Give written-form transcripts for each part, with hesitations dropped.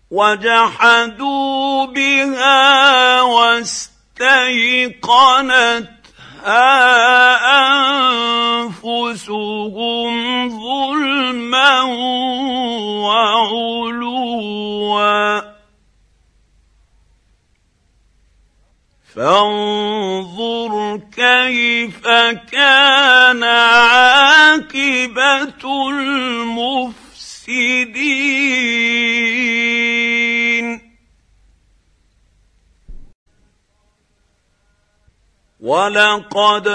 وجحدوا بها واستيقنتها أنفسهم ظلما وعلوا فانظر كيف كان عاقبة المفسدين ولقد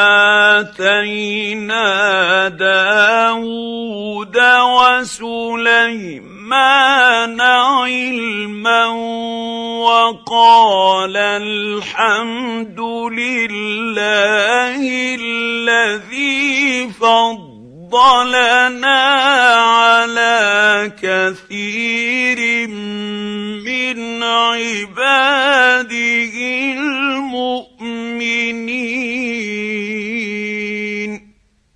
آتينا داود وسليمان علما وقال الحمد لله الذي فضلنا على كثير من عباده المؤمنين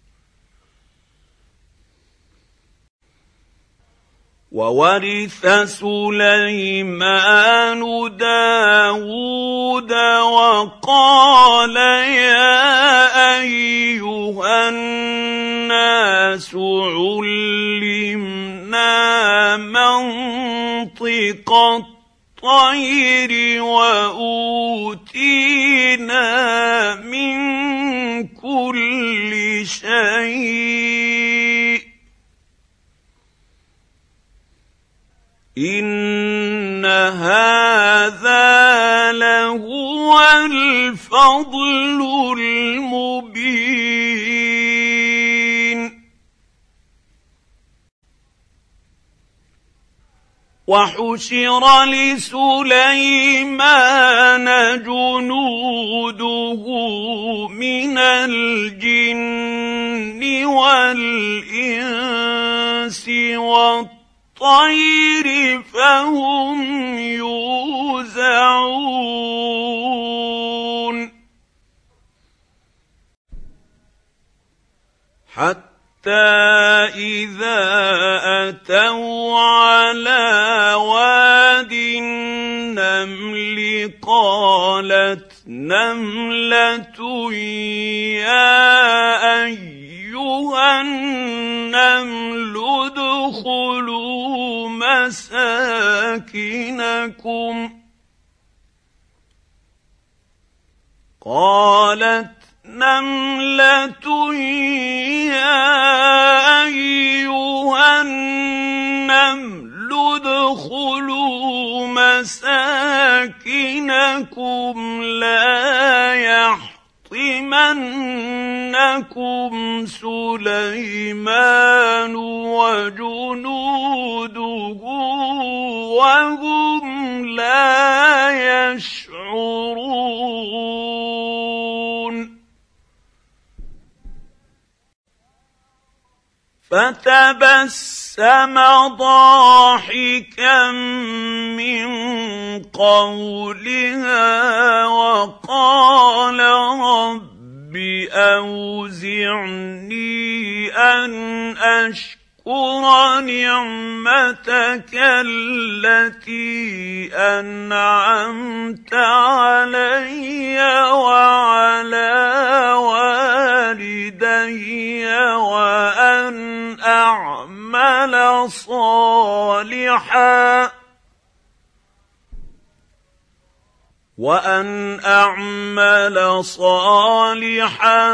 وورث سليمان داود وقال يا أيها الناس علمنا منطق الطير وأوتينا من كل شيء إن هذا لهو الفضل المبين وحشر لسليمان جنوده من الجن والإنس والطير فهم يوزعون حتى إذا أتوا على واد النمل قالت نملة يا أيها النمل ادخلوا مساكنكم قالت نملة يا أيها النمل ادخلوا مساكنكم لا يحطمنكم سليمان وجنوده وهم لا يشعرون فتبسم ضاحكا من قولها وقال رب أوزعني أن أشكر نعمتك التي أنعمت علي وعلى والدي وأن أعمل صالحا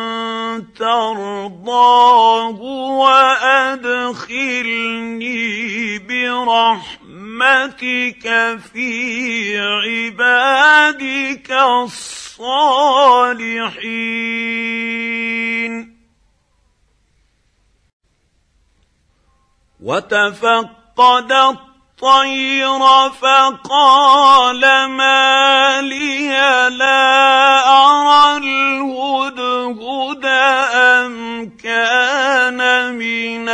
ترضاه وأدخلني برحمتك في عبادك الصالحين وتفقد الطير فقال ما لي لا أرى الهدهد أم كان من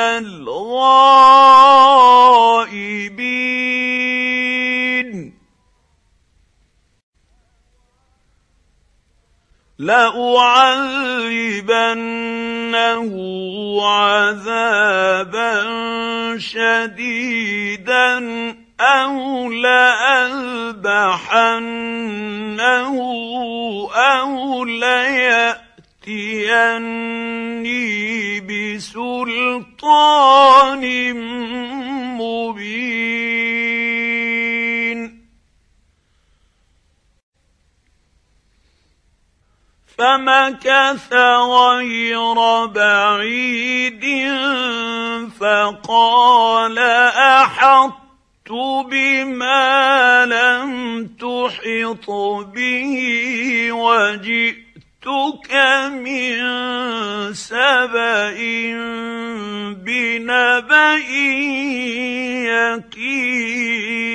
الغائبين لأعذبنه عذابا شديدا أَوْ لَأَذْبَحَنَّهُ أَوْ لَيَأْتِيَنِّي بِسُلْطَانٍ مُّبِينٍ فَمَكَثَ غَيْرَ بَعِيدٍ فَقَالَ أَحَطتُ بِمَا لَمْ تُحِطْ بِهِ وَجِئْتُكَ مِن سَبَإٍ بِنَبَإٍ يَقِينٍ